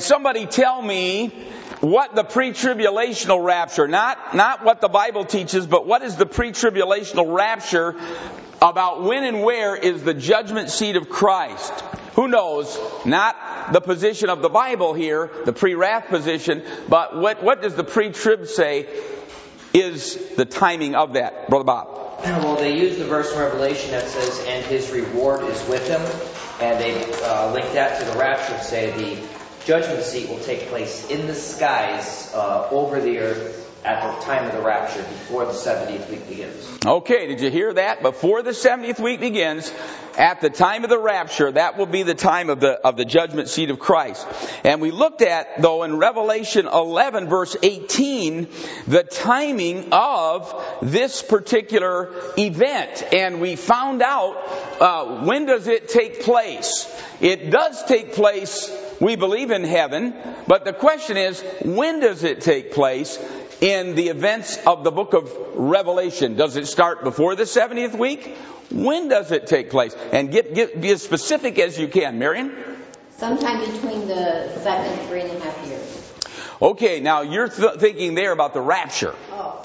Somebody tell me what the pre-tribulational rapture, not what the Bible teaches, but what is the pre-tribulational rapture about? When and where is the judgment seat of Christ? Who knows? Not the position of the Bible here, the pre-wrath position, but what does the pre-trib say is the timing of that? Brother Bob. Well, they use the verse in Revelation that says, and his reward is with him. And they link that to the rapture and say the judgment seat will take place in the skies over the earth at the time of the rapture, before the 70th week begins. Okay, did you hear that? Before the 70th week begins, at the time of the rapture, that will be the time of the judgment seat of Christ. And we looked at, though, in Revelation 11, verse 18, the timing of this particular event. And we found out, when does it take place? It does take place, we believe, in heaven. But the question is, when does it take place? In the events of the book of Revelation. Does it start before the 70th week? When does it take place? And be as specific as you can. Marion? Sometime between the second 3.5 years. Okay, now you're thinking there about the rapture.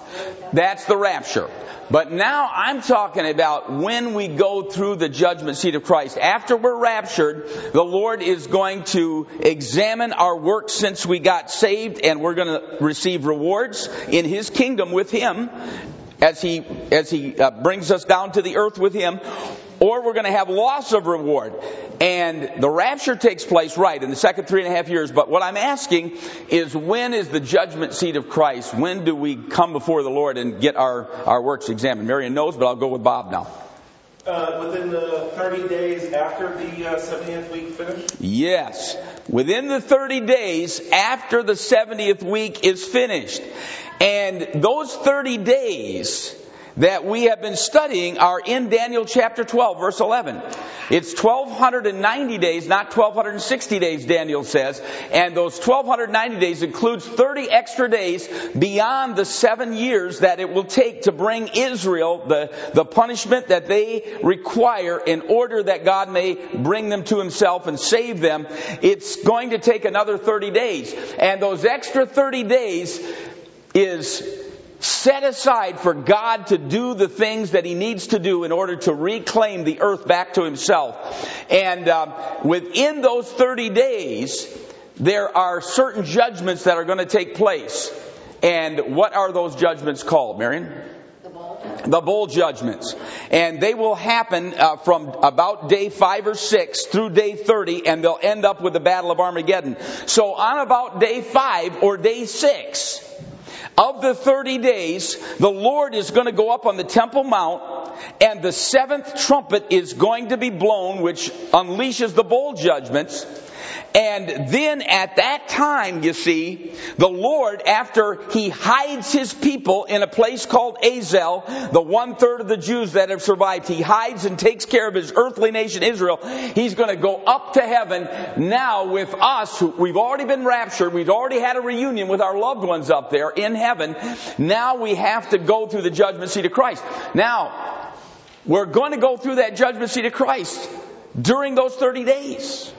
That's the rapture. But now I'm talking about when we go through the judgment seat of Christ. After we're raptured, the Lord is going to examine our work since we got saved, and we're going to receive rewards in His kingdom with Him as He brings us down to the earth with Him. Or we're going to have loss of reward. And the rapture takes place, right, in the second 3.5 years. But what I'm asking is, when is the judgment seat of Christ? When do we come before the Lord and get our works examined? Marion knows, but I'll go with Bob now. Within the 30 days after the 70th week finished? Yes. Within the 30 days after the 70th week is finished. And those 30 days that we have been studying are in Daniel chapter 12, verse 11. It's 1,290 days, not 1,260 days, Daniel says. And those 1,290 days includes 30 extra days beyond the 7 years that it will take to bring Israel the punishment that they require in order that God may bring them to Himself and save them. It's going to take another 30 days. And those extra 30 days is set aside for God to do the things that He needs to do in order to reclaim the earth back to Himself. And within those 30 days, there are certain judgments that are going to take place. And what are those judgments called, Marion? The bowl judgments. And they will happen from about day 5 or 6 through day 30, and they'll end up with the Battle of Armageddon. So on about day 5 or day 6 of the 30 days, the Lord is going to go up on the Temple Mount, and the 7th trumpet is going to be blown, which unleashes the bowl judgments. And then at that time, you see, the Lord, after He hides His people in a place called Azel, the 1/3 of the Jews that have survived, He hides and takes care of His earthly nation Israel. He's going to go up to heaven now with us. We've already been raptured. We've already had a reunion with our loved ones up there in heaven. Now we have to go through the judgment seat of Christ. Now, we're going to go through that judgment seat of Christ during those 30 days.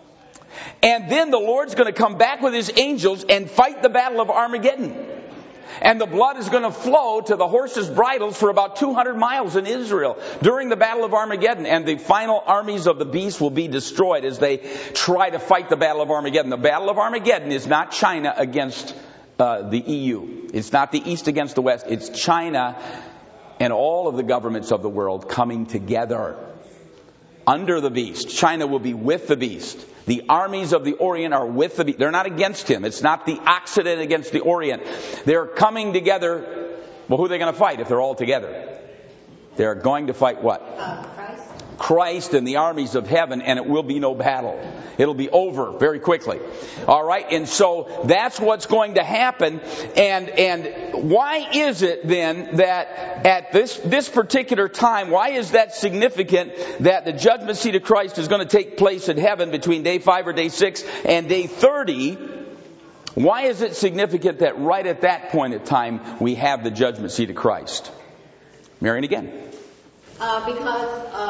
And then the Lord's going to come back with His angels and fight the battle of Armageddon. And the blood is going to flow to the horses' bridles for about 200 miles in Israel during the battle of Armageddon. And the final armies of the beast will be destroyed as they try to fight the battle of Armageddon. The battle of Armageddon is not China against the EU. It's not the East against the West. It's China and all of the governments of the world coming together under the beast. China will be with the beast. The armies of the Orient are with the beast. They're not against him. It's not the Occident against the Orient. They're coming together. Well, who are they going to fight if they're all together? They're going to fight what? Christ and the armies of heaven, and it will be no battle. It'll be over very quickly. All right, and so that's what's going to happen. And why is it then that at this particular time, why is that significant that the judgment seat of Christ is going to take place in heaven between day 5 or day 6 and day 30? Why is it significant that right at that point in time we have the judgment seat of Christ? Marion again.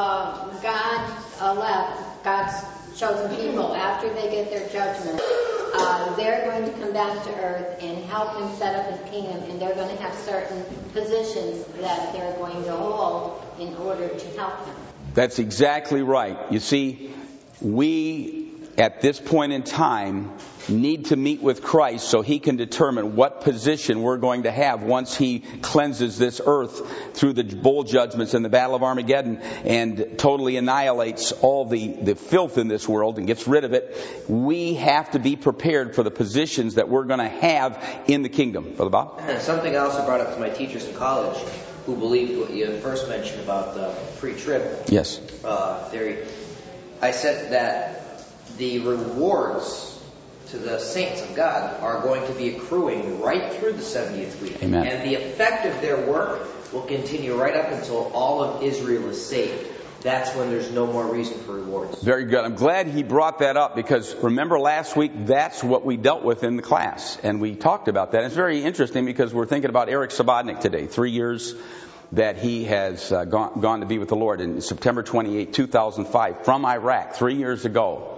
Because God left God's chosen people after they get their judgment. they're going to come back to earth and help him set up his kingdom, and they're going to have certain positions that they're going to hold in order to help him. That's exactly right. You see, we, at this point in time, need to meet with Christ so He can determine what position we're going to have once He cleanses this earth through the bowl judgments and the Battle of Armageddon and totally annihilates all the filth in this world and gets rid of it. We have to be prepared for the positions that we're going to have in the kingdom. Brother Bob? Something I also brought up to my teachers in college who believed what you first mentioned about the pre-trib Yes. theory. I said that the rewards to the saints of God are going to be accruing right through the 70th week. Amen. And the effect of their work will continue right up until all of Israel is saved. That's when there's no more reason for rewards. Very good. I'm glad he brought that up because remember last week, that's what we dealt with in the class. And we talked about that. It's very interesting because we're thinking about Eric Subodnik today. 3 years that he has gone to be with the Lord in September 28, 2005 from Iraq, 3 years ago.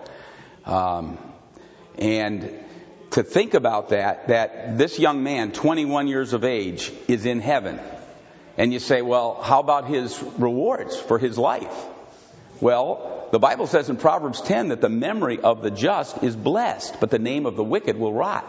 And to think about that this young man, 21 years of age, is in heaven. And you say, well, how about his rewards for his life? Well, the Bible says in Proverbs 10 that the memory of the just is blessed, but the name of the wicked will rot.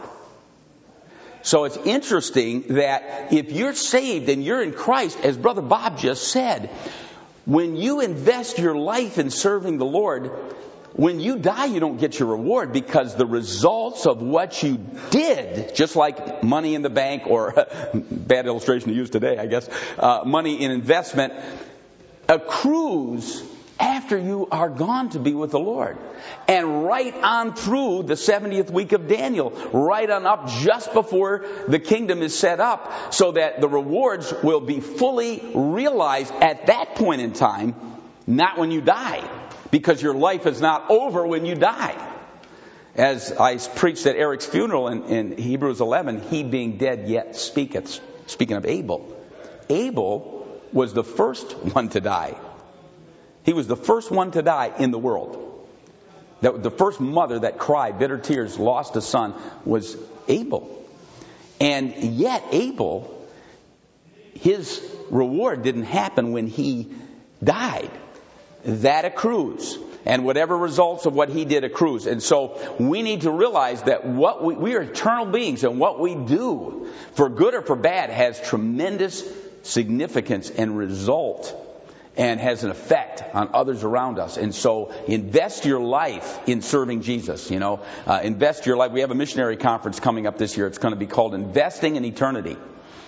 So it's interesting that if you're saved and you're in Christ, as Brother Bob just said, when you invest your life in serving the Lord, when you die, you don't get your reward because the results of what you did, just like money in the bank or bad illustration to use today, I guess, money in investment, accrues after you are gone to be with the Lord. And right on through the 70th week of Daniel, right on up just before the kingdom is set up, so that the rewards will be fully realized at that point in time, not when you die. Because your life is not over when you die. As I preached at Eric's funeral in Hebrews 11, he being dead yet speaketh. Speaking of Abel. Abel was the first one to die. He was the first one to die in the world. The first mother that cried bitter tears, lost a son, was Abel. And yet Abel, his reward didn't happen when he died. That accrues. And whatever results of what he did accrues. And so we need to realize that what we are eternal beings, and what we do, for good or for bad, has tremendous significance and result, and has an effect on others around us. And so invest your life in serving Jesus. Invest your life. We have a missionary conference coming up this year. It's going to be called Investing in Eternity.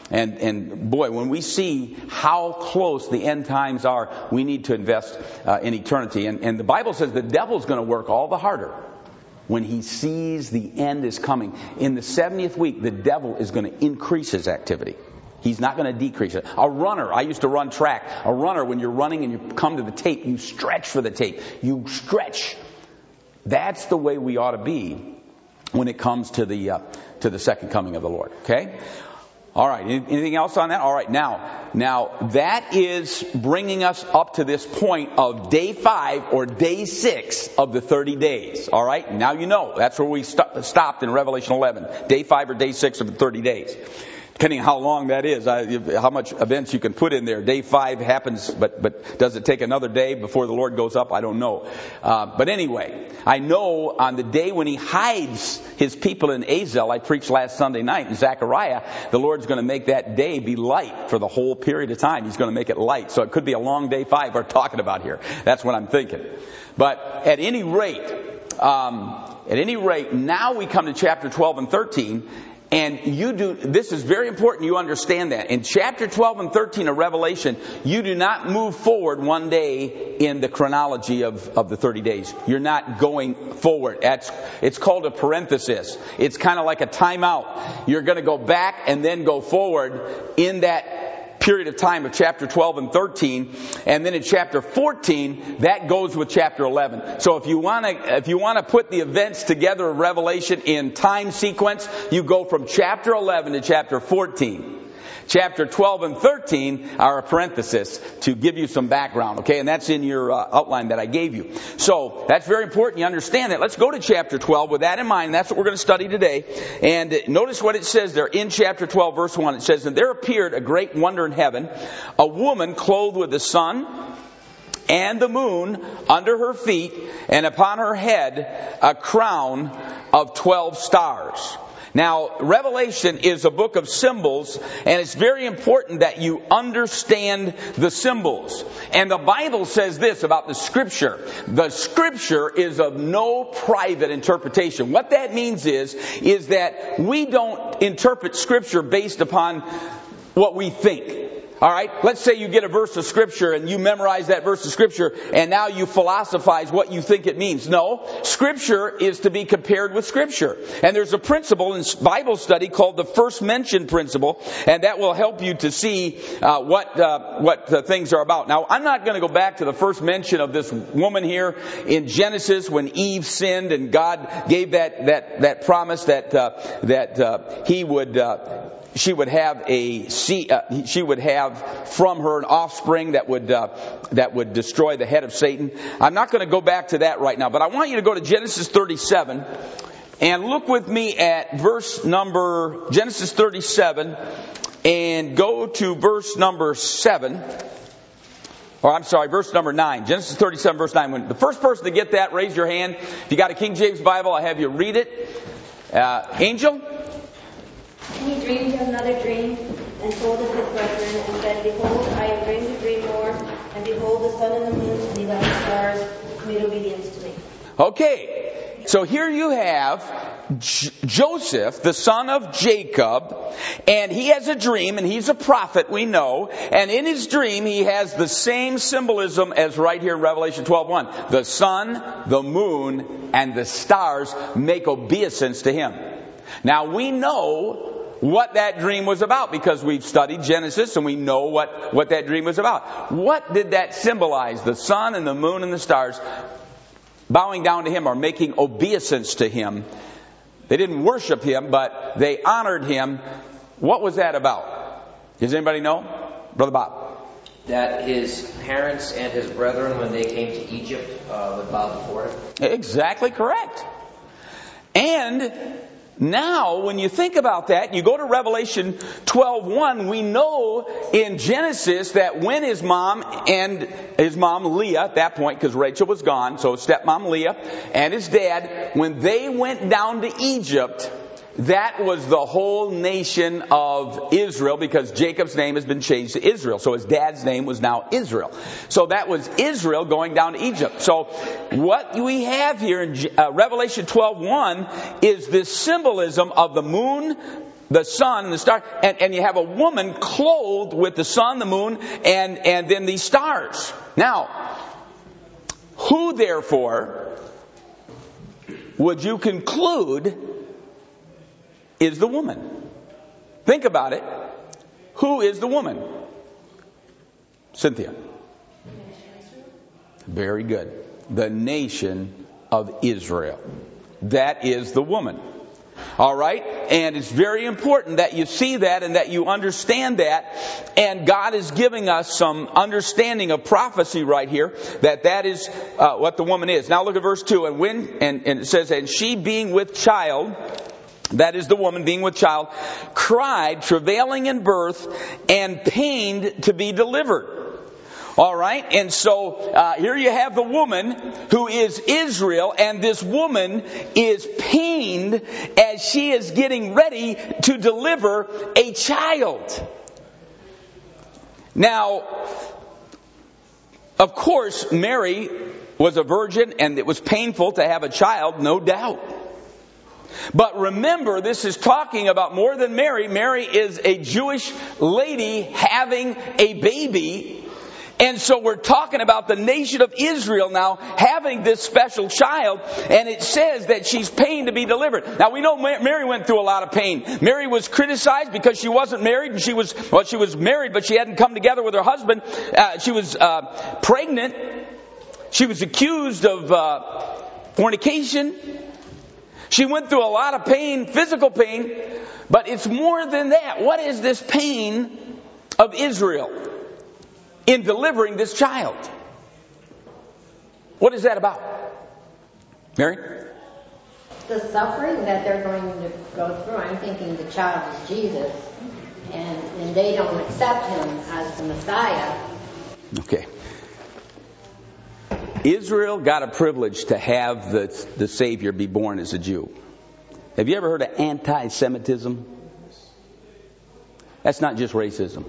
And boy, when we see how close the end times are, we need to invest in eternity. And the Bible says the devil's going to work all the harder when he sees the end is coming. In the 70th week, the devil is going to increase his activity. He's not going to decrease it. A runner, I used to run track. A runner, when you're running and you come to the tape, you stretch for the tape. You stretch. That's the way we ought to be when it comes to the second coming of the Lord. Okay? All right. Anything else on that? All right. Now that is bringing us up to this point of day 5 or day 6 of the 30 days. All right. Now you know that's where we stopped in Revelation 11. Day 5 or day 6 of the 30 days. Depending on how long that is, how much events you can put in there. Day 5 happens, but does it take another day before the Lord goes up? I don't know. But anyway, I know on the day when He hides His people in Azel, I preached last Sunday night in Zechariah, the Lord's going to make that day be light for the whole period of time. He's going to make it light. So it could be a long day 5 we're talking about here. That's what I'm thinking. But at any rate, now we come to chapter 12 and 13. And this is very important you understand that. In chapter 12 and 13 of Revelation, you do not move forward one day in the chronology of the 30 days. You're not going forward. It's called a parenthesis. It's kind of like a timeout. You're going to go back and then go forward in that period of time of chapter 12 and 13, and then in chapter 14 that goes with chapter 11. So if you want to put the events together of Revelation in time sequence, you go from chapter 11 to chapter 14. Chapter 12 and 13 are a parenthesis to give you some background, okay? And that's in your outline that I gave you. So that's very important you understand that. Let's go to chapter 12 with that in mind. That's what we're going to study today. And notice what it says there in chapter 12, verse 1. It says, "And there appeared a great wonder in heaven, a woman clothed with the sun and the moon under her feet, and upon her head a crown of 12 stars." Now, Revelation is a book of symbols, and it's very important that you understand the symbols. And the Bible says this about the Scripture. The Scripture is of no private interpretation. What that means is that we don't interpret Scripture based upon what we think. All right, let's say you get a verse of Scripture and you memorize that verse of Scripture and now you philosophize what you think it means. No, Scripture is to be compared with Scripture. And there's a principle in Bible study called the first mention principle, and that will help you to see what the things are about. Now, I'm not going to go back to the first mention of this woman here in Genesis when Eve sinned and God gave that promise that he would. She would have she would have from her an offspring that would destroy the head of Satan. I'm not going to go back to that right now, but I want you to go to Genesis 37 and look with me at Genesis 37 and go to verse number 7. Or I'm sorry, verse number 9. Genesis 37, verse 9. When the first person to get that, raise your hand. If you got a King James Bible, I have you read it. Angel? And he dreamed another dream, and told it his brethren, and said, Behold, I have dreamed a dream more, and behold, the sun and the moon and the 11 stars made obedience to me. Okay, so here you have Joseph, the son of Jacob, and he has a dream, and he's a prophet, we know, and in his dream he has the same symbolism as right here in Revelation 12:1. The sun, the moon, and the stars make obeisance to him. Now we know what that dream was about because we've studied Genesis and we know what that dream was about. What did that symbolize? The sun and the moon and the stars bowing down to him or making obeisance to him. They didn't worship him, but they honored him. What was that about? Does anybody know? Brother Bob. That his parents and his brethren, when they came to Egypt, would bow before him. Exactly correct. And now, when you think about that, you go to Revelation 12:1, we know in Genesis that when his mom Leah, at that point, because Rachel was gone, so stepmom Leah, and his dad, when they went down to Egypt, that was the whole nation of Israel, because Jacob's name has been changed to Israel. So his dad's name was now Israel. So that was Israel going down to Egypt. So what we have here in Revelation 12:1 is this symbolism of the moon, the sun, and the star. And you have a woman clothed with the sun, the moon, and then these stars. Now, who therefore would you conclude is the woman? Think about it. Who is the woman? Cynthia. Very good. The nation of Israel. That is the woman. All right? And it's very important that you see that and that you understand that. And God is giving us some understanding of prophecy right here, that is what the woman is. Now look at verse 2. And it says, and she being with child, that is the woman being with child, cried, travailing in birth, and pained to be delivered. All right, and so here you have the woman who is Israel, and this woman is pained as she is getting ready to deliver a child. Now, of course, Mary was a virgin, and it was painful to have a child, no doubt. But remember, this is talking about more than Mary. Mary is a Jewish lady having a baby. And so we're talking about the nation of Israel now having this special child. And it says that she's pained to be delivered. Now we know Mary went through a lot of pain. Mary was criticized because she wasn't married. And she was married, but she hadn't come together with her husband. She was pregnant. She was accused of fornication. She went through a lot of pain, physical pain, but it's more than that. What is this pain of Israel in delivering this child? What is that about? Mary? The suffering that they're going to go through. I'm thinking the child is Jesus, and they don't accept him as the Messiah. Okay. Israel got a privilege to have the Savior be born as a Jew. Have you ever heard of anti-Semitism? That's not just racism.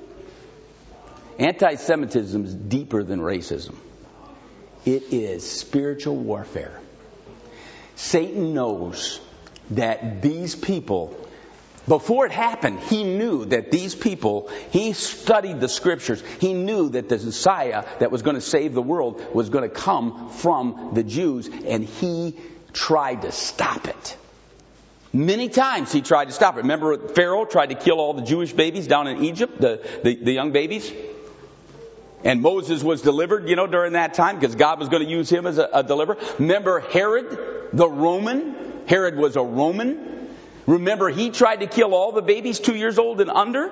Anti-Semitism is deeper than racism. It is spiritual warfare. Satan knows that these people, before it happened, he knew that these people, he studied the scriptures. He knew that the Messiah that was going to save the world was going to come from the Jews, and he tried to stop it. Many times he tried to stop it. Remember Pharaoh tried to kill all the Jewish babies down in Egypt, the young babies? And Moses was delivered, during that time because God was going to use him as a deliverer. Remember Herod, the Roman? Herod was a Roman. Remember he tried to kill all the babies 2 years old and under?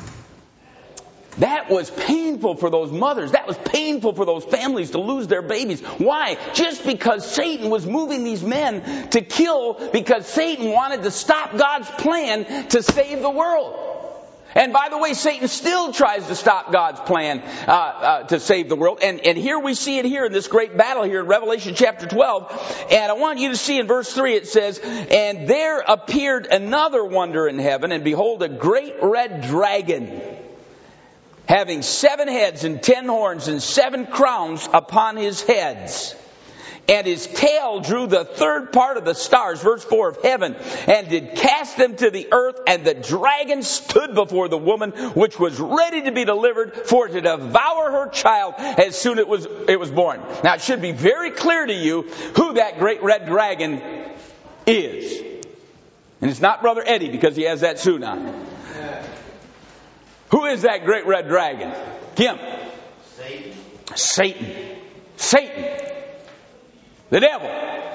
That was painful for those mothers. That was painful for those families to lose their babies. Why? Just because Satan was moving these men to kill, because Satan wanted to stop God's plan to save the world. And by the way, Satan still tries to stop God's plan to save the world. And here we see it here in this great battle here in Revelation chapter 12. And I want you to see in verse 3 it says, "And there appeared another wonder in heaven, and behold, a great red dragon, having 7 heads and 10 horns and 7 crowns upon his heads. And his tail drew the third part of the stars," verse 4, "of heaven, and did cast them to the earth. And the dragon stood before the woman, which was ready to be delivered, for to devour her child as soon as it was born." Now it should be very clear to you who that great red dragon is. And it's not Brother Eddie because he has that suit on. Who is that great red dragon? Kim? Satan. The devil.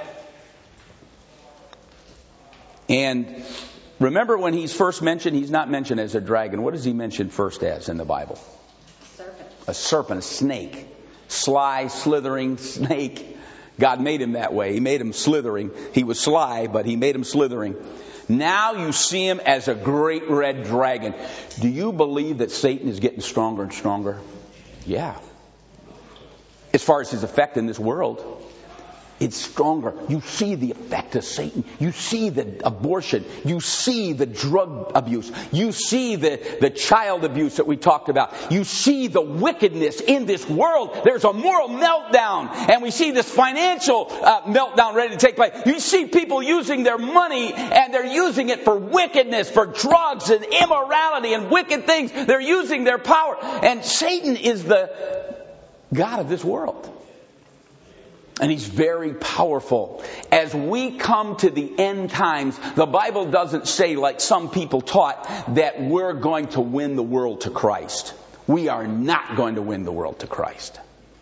And remember when he's first mentioned, he's not mentioned as a dragon. What is he mentioned first as in the Bible? A serpent, a snake. Sly, slithering snake. God made him that way. He made him slithering. He was sly, but he made him slithering. Now you see him as a great red dragon. Do you believe that Satan is getting stronger and stronger? Yeah. As far as his effect in this world, it's stronger. You see the effect of Satan. You see the abortion. You see the drug abuse. You see the child abuse that we talked about. You see the wickedness in this world. There's a moral meltdown. And we see this financial meltdown ready to take place. You see people using their money and they're using it for wickedness, for drugs and immorality and wicked things. They're using their power. And Satan is the god of this world. And he's very powerful. As we come to the end times, the Bible doesn't say, like some people taught, that we're going to win the world to Christ. We are not going to win the world to Christ.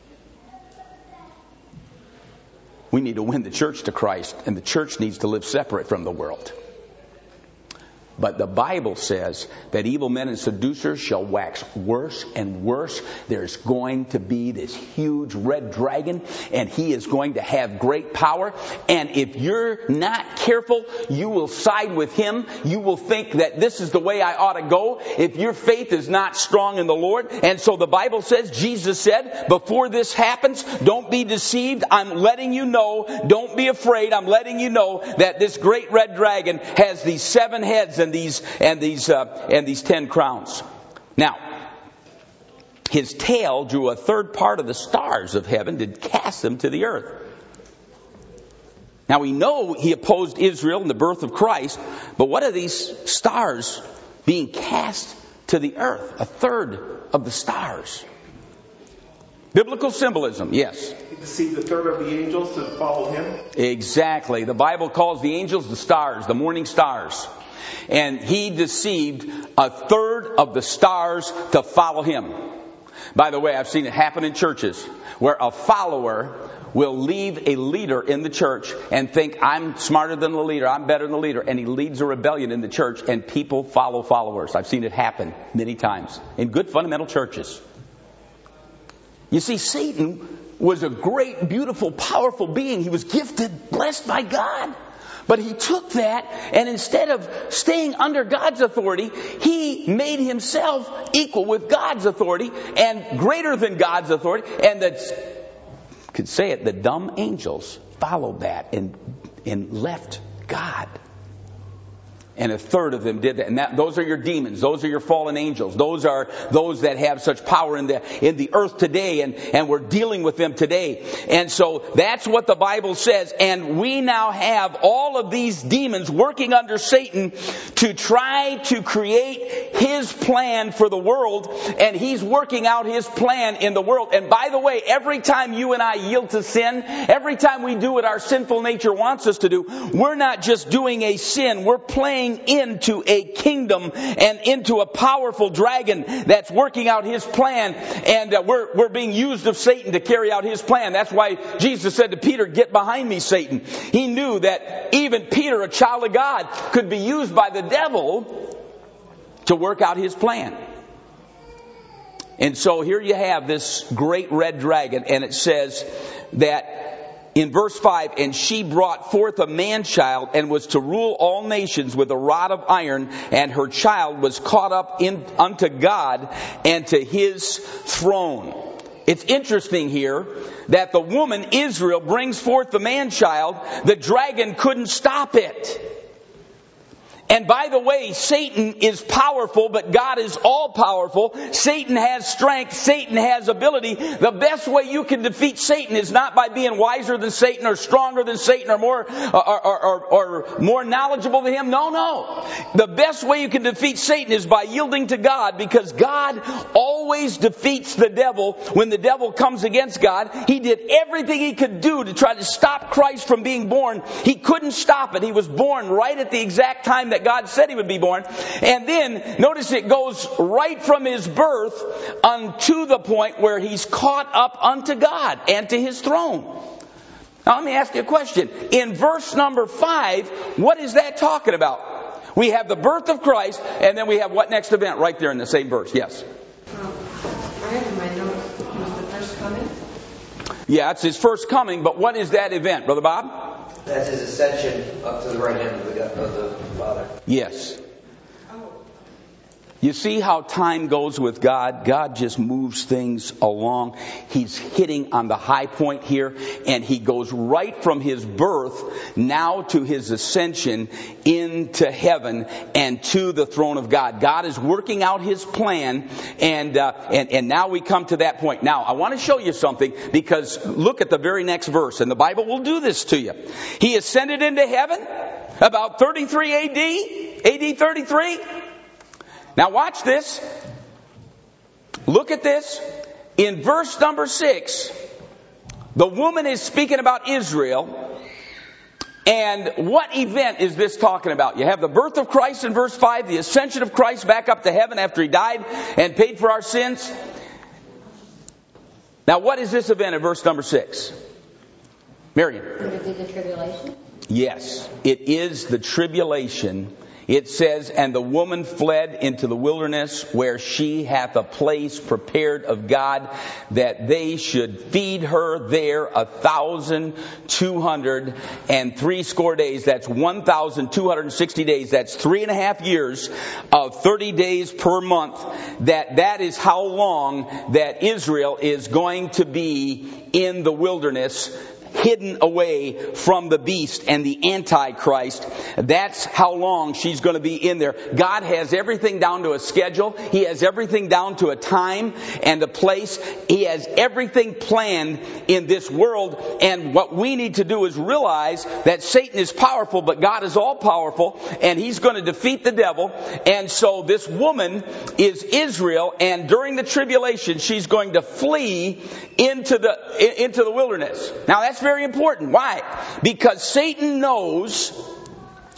We need to win the church to Christ, and the church needs to live separate from the world. But the Bible says that evil men and seducers shall wax worse and worse. There's going to be this huge red dragon, and he is going to have great power. And if you're not careful, you will side with him. You will think that this is the way I ought to go if your faith is not strong in the Lord. And so the Bible says, Jesus said, before this happens, don't be deceived. I'm letting you know. Don't be afraid. I'm letting you know that this great red dragon has these 7 heads and these 10 crowns. Now, his tail drew a third part of the stars of heaven, did cast them to the earth. Now we know he opposed Israel in the birth of Christ, but what are these stars being cast to the earth? A third of the stars. Biblical symbolism, yes. He deceived a third of the angels to follow him. Exactly. The Bible calls the angels the stars, the morning stars. And he deceived a third of the stars to follow him. By the way, I've seen it happen in churches where a follower will leave a leader in the church and think, I'm smarter than the leader, I'm better than the leader, and he leads a rebellion in the church, and people follow followers. I've seen it happen many times in good fundamental churches. You see, Satan was a great, beautiful, powerful being. He was gifted, blessed by God. But he took that, and instead of staying under God's authority, he made himself equal with God's authority and greater than God's authority. And the dumb angels followed that and left God. And a third of them did that. And those are your demons. Those are your fallen angels. Those are those that have such power in the earth today. And we're dealing with them today. And so that's what the Bible says. And we now have all of these demons working under Satan to try to create his plan for the world. And he's working out his plan in the world. And by the way, every time you and I yield to sin, every time we do what our sinful nature wants us to do, we're not just doing a sin. We're playing into a kingdom and into a powerful dragon that's working out his plan, and we're being used of Satan to carry out his plan. That's why Jesus said to Peter, "Get behind me, Satan." He knew that even Peter, a child of God, could be used by the devil to work out his plan. And so here you have this great red dragon, and it says that in verse 5, and she brought forth a man-child and was to rule all nations with a rod of iron, and her child was caught up unto God and to his throne. It's interesting here that the woman Israel brings forth the man-child. The dragon couldn't stop it. And by the way, Satan is powerful, but God is all-powerful. Satan has strength. Satan has ability. The best way you can defeat Satan is not by being wiser than Satan or stronger than Satan or more knowledgeable than him. No. The best way you can defeat Satan is by yielding to God, because God always defeats the devil when the devil comes against God. He did everything he could do to try to stop Christ from being born. He couldn't stop it. He was born right at the exact time that God said he would be born. And then, notice it goes right from his birth unto the point where he's caught up unto God and to his throne. Now let me ask you a question. In verse number 5, what is that talking about? We have the birth of Christ, and then we have what next event right there in the same verse? Yes? I have in my notes, it was the first coming. Yeah, it's his first coming, but what is that event, Brother Bob? That's his ascension up to the right hand of the Father. Yes. You see how time goes with God? God just moves things along. He's hitting on the high point here, and he goes right from his birth now to his ascension into heaven and to the throne of God. God is working out his plan, and now we come to that point. Now, I want to show you something, because look at the very next verse, and the Bible will do this to you. He ascended into heaven about 33 AD 33. Now watch this. Look at this. In verse number 6, the woman is speaking about Israel. And what event is this talking about? You have the birth of Christ in verse 5, the ascension of Christ back up to heaven after he died and paid for our sins. Now what is this event in verse number 6? Marion. Is it the tribulation? Yes, it is the tribulation. It says, and the woman fled into the wilderness, where she hath a place prepared of God, that they should feed her there 1,260 days. That's 1,260 days. That's 3.5 years of 30 days per month. That is how long that Israel is going to be in the wilderness, hidden away from the beast and the Antichrist. That's how long she's going to be in there. God has everything down to a schedule. He has everything down to a time and a place. He has everything planned in this world. And what we need to do is realize that Satan is powerful, but God is all powerful, and he's going to defeat the devil. And so this woman is Israel, and during the tribulation, she's going to flee into the wilderness. Now that's very important. Why? Because Satan knows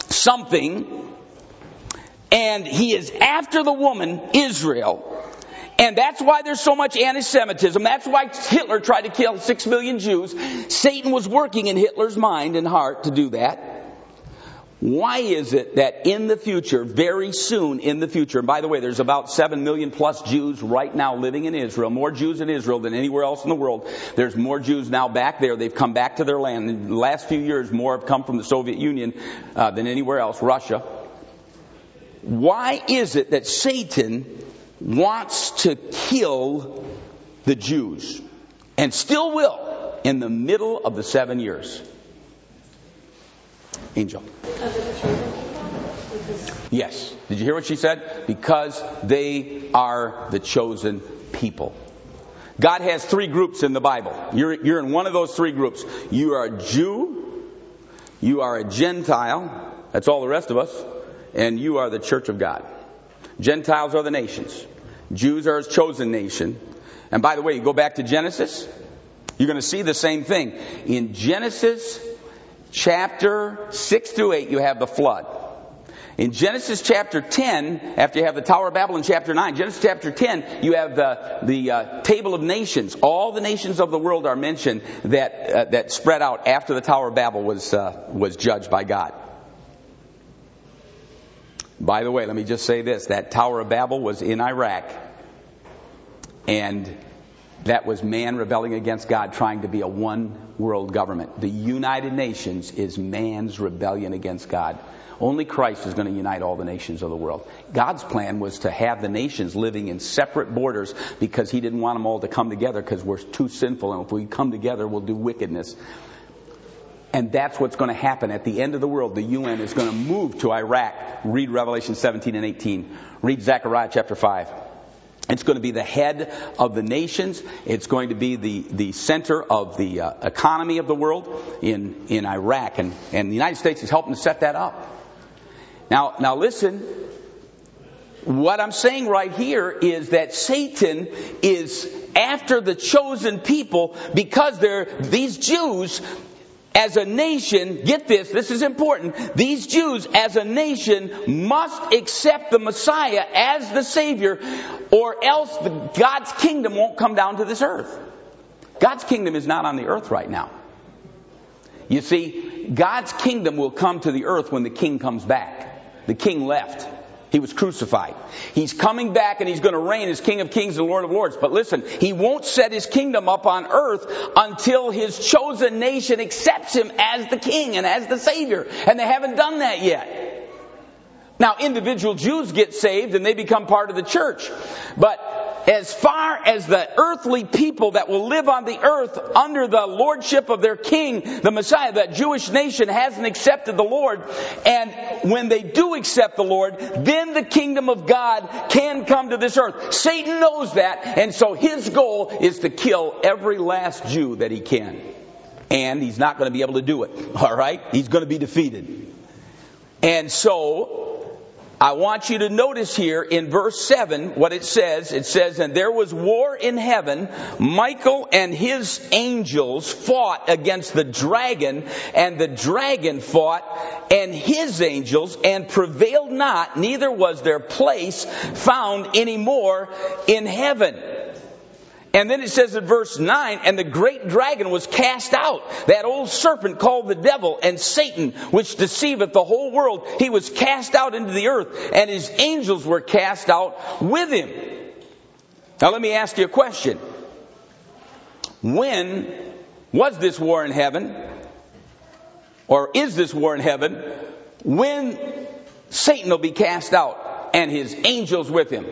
something, and he is after the woman, Israel. And that's why there's so much anti-Semitism. That's why Hitler tried to kill 6 million Jews. Satan was working in Hitler's mind and heart to do that. Why is it that in the future, very soon in the future, and by the way, there's about 7 million plus Jews right now living in Israel, more Jews in Israel than anywhere else in the world. There's more Jews now back there. They've come back to their land. In the last few years, more have come from the Soviet Union than anywhere else, Russia. Why is it that Satan wants to kill the Jews and still will in the middle of the 7 years? Angel. Yes. Did you hear what she said? Because they are the chosen people. God has 3 groups in the Bible. You're in one of those 3 groups. You are a Jew, you are a Gentile, that's all the rest of us, and you are the church of God. Gentiles are the nations. Jews are His chosen nation. And by the way, you go back to Genesis, you're going to see the same thing. In Genesis chapter 6 through 8, you have the flood. In Genesis chapter 10, after you have the Tower of Babel in chapter 9, Genesis chapter 10, you have the table of nations. All the nations of the world are mentioned that spread out after the Tower of Babel was judged by God. By the way, let me just say this. That Tower of Babel was in Iraq. And that was man rebelling against God, trying to be a one world government. The United Nations is man's rebellion against God. Only Christ is going to unite all the nations of the world. God's plan was to have the nations living in separate borders because He didn't want them all to come together because we're too sinful. And if we come together, we'll do wickedness. And that's what's going to happen at the end of the world. The UN is going to move to Iraq. Read Revelation 17 and 18. Read Zechariah chapter 5. It's going to be the head of the nations. It's going to be the center of the economy of the world in Iraq. And the United States is helping to set that up. Now listen. What I'm saying right here is that Satan is after the chosen people because these Jews as a nation, get this, this is important. These Jews as a nation must accept the Messiah as the Savior, or else God's kingdom won't come down to this earth. God's kingdom is not on the earth right now. You see, God's kingdom will come to the earth when the king comes back. The king left. He was crucified. He's coming back and He's going to reign as King of Kings and Lord of Lords. But listen, He won't set His kingdom up on earth until His chosen nation accepts Him as the King and as the Savior. And they haven't done that yet. Now, individual Jews get saved and they become part of the church. But as far as the earthly people that will live on the earth under the lordship of their king, the Messiah, that Jewish nation hasn't accepted the Lord. And when they do accept the Lord, then the kingdom of God can come to this earth. Satan knows that, and so his goal is to kill every last Jew that he can. And he's not going to be able to do it. All right? He's going to be defeated. And so I want you to notice here in verse 7 what it says. It says, and there was war in heaven. Michael and his angels fought against the dragon, and the dragon fought and his angels, and prevailed not, neither was their place found any more in heaven. And then it says in verse 9, and the great dragon was cast out, that old serpent called the devil and Satan, which deceiveth the whole world. He was cast out into the earth, and his angels were cast out with him. Now let me ask you a question. When was this war in heaven? Or is this war in heaven? When Satan will be cast out and his angels with him?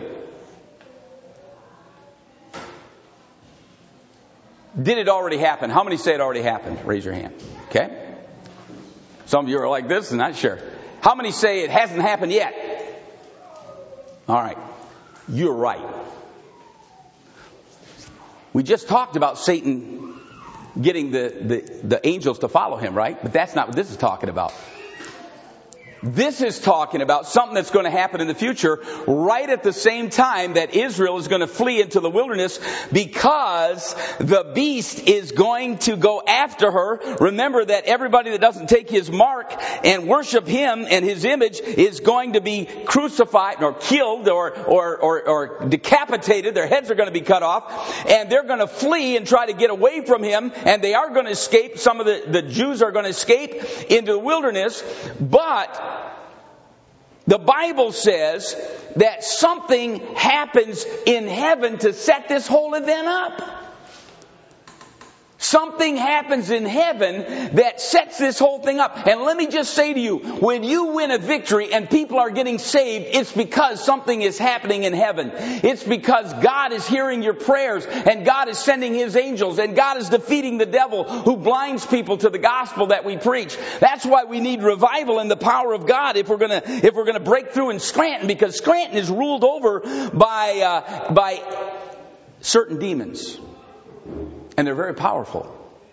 Did it already happen? How many say it already happened? Raise your hand. Okay? Some of you are like this and not sure. How many say it hasn't happened yet? All right. You're right. We just talked about Satan getting the angels to follow him, right? But that's not what this is talking about. This is talking about something that's going to happen in the future right at the same time that Israel is going to flee into the wilderness because the beast is going to go after her. Remember that everybody that doesn't take his mark and worship him and his image is going to be crucified or killed or decapitated. Their heads are going to be cut off, and they're going to flee and try to get away from him, and they are going to escape. Some of the Jews are going to escape into the wilderness, but the Bible says that something happens in heaven to set this whole event up. Something happens in heaven that sets this whole thing up. And let me just say to you, when you win a victory and people are getting saved, it's because something is happening in heaven. It's because God is hearing your prayers, and God is sending His angels, and God is defeating the devil who blinds people to the gospel that we preach. That's why we need revival and the power of God if we're gonna break through in Scranton, because Scranton is ruled over by certain demons. And they're very powerful.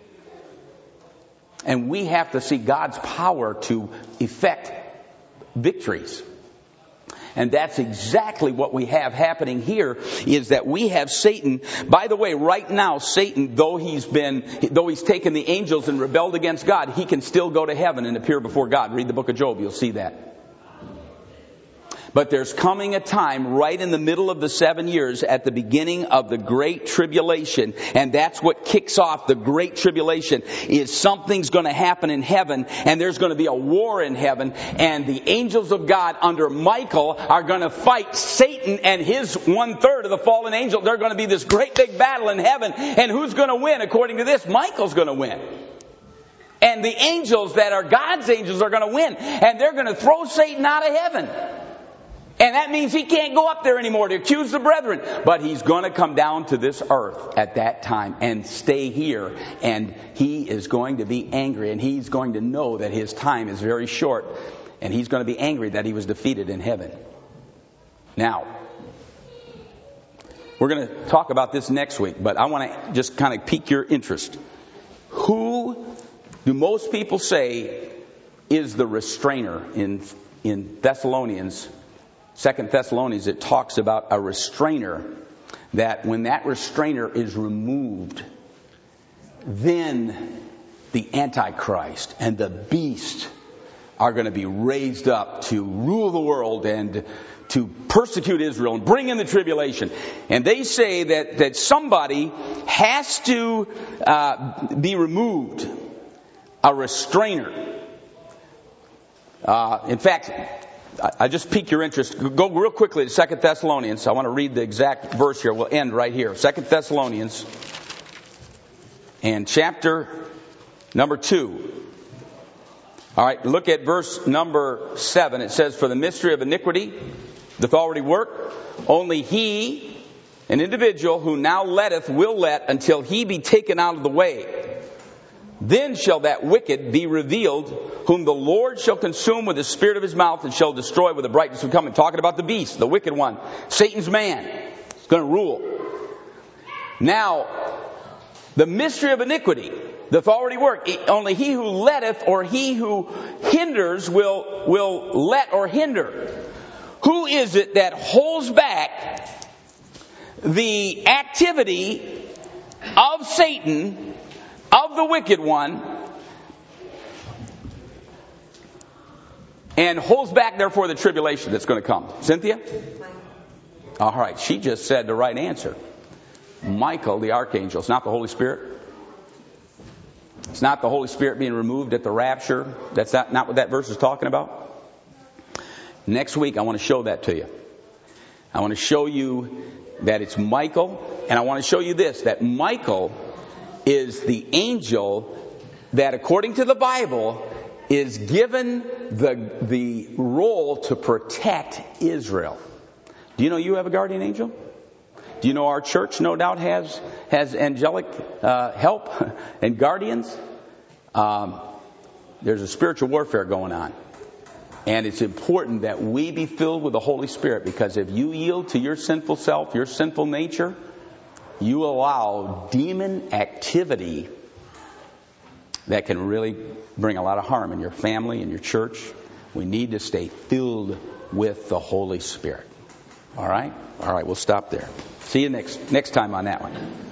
And we have to see God's power to effect victories. And that's exactly what we have happening here, is that we have Satan. By the way, right now, Satan, though he's taken the angels and rebelled against God, he can still go to heaven and appear before God. Read the book of Job, you'll see that. But there's coming a time right in the middle of the 7 years at the beginning of the Great Tribulation. And that's what kicks off the Great Tribulation, is something's going to happen in heaven, and there's going to be a war in heaven. And the angels of God under Michael are going to fight Satan and his 1/3 of the fallen angels. There's going to be this great big battle in heaven. And who's going to win? According to this, Michael's going to win. And the angels that are God's angels are going to win. And they're going to throw Satan out of heaven. And that means he can't go up there anymore to accuse the brethren. But he's going to come down to this earth at that time and stay here. And he is going to be angry. And he's going to know that his time is very short. And he's going to be angry that he was defeated in heaven. Now, we're going to talk about this next week. But I want to just kind of pique your interest. Who do most people say is the restrainer in Thessalonians? 2 Thessalonians, it talks about a restrainer, that when that restrainer is removed, then the Antichrist and the beast are going to be raised up to rule the world and to persecute Israel and bring in the tribulation. And they say that somebody has to be removed, a restrainer. In fact, I just pique your interest. Go real quickly to 2 Thessalonians. I want to read the exact verse here. We'll end right here. 2 Thessalonians and chapter number 2. All right, look at verse number 7. It says, "For the mystery of iniquity doth already work. Only he, an individual who now letteth, will let until he be taken out of the way. Then shall that wicked be revealed, whom the Lord shall consume with the spirit of his mouth, and shall destroy with the brightness of coming." Talking about the beast, the wicked one, Satan's man. He's going to rule. Now, the mystery of iniquity doth already work. Only he who letteth, or he who hinders, will let or hinder. Who is it that holds back the activity of Satan, of the wicked one, and holds back therefore the tribulation that's going to come? Cynthia? All right, she just said the right answer. Michael, the archangel. It's not the Holy Spirit. It's not the Holy Spirit being removed at the rapture. That's not what that verse is talking about. Next week, I want to show that to you. I want to show you that it's Michael, and I want to show you this, that Michael is the angel that, according to the Bible, is given the role to protect Israel. Do you know you have a guardian angel? Do you know our church, no doubt, has angelic help and guardians? There's a spiritual warfare going on. And it's important that we be filled with the Holy Spirit, because if you yield to your sinful self, your sinful nature, you allow demon activity that can really bring a lot of harm in your family, in your church, We need to stay filled with the Holy Spirit. All right? All right, we'll stop there. See you next time on that one.